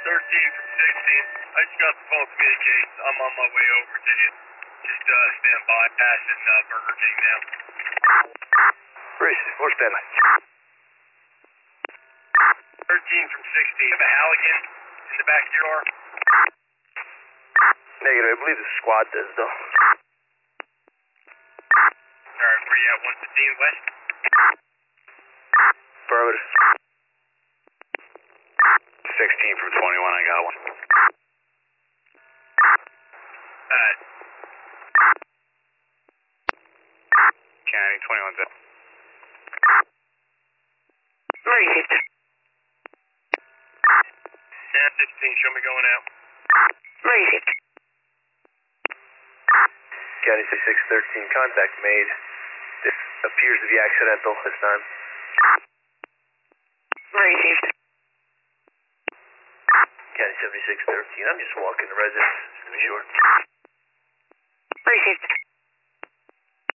13 from 16. I just got the phone communications. I'm on my way over to you. Just stand by, passing Burger King now. Reese, what's that? 13 from 16. Have a Halligan in the back of your car? Negative, I believe the squad does, though. Alright, where you at? 115 West? Affirmative. 16 from 21, I got one. County 21's up. Received. 10-16, show me going out. Received. County 6613, contact made. This appears to be accidental this time. Received. County 7613, I'm just walking the residence, just to be sure. Received.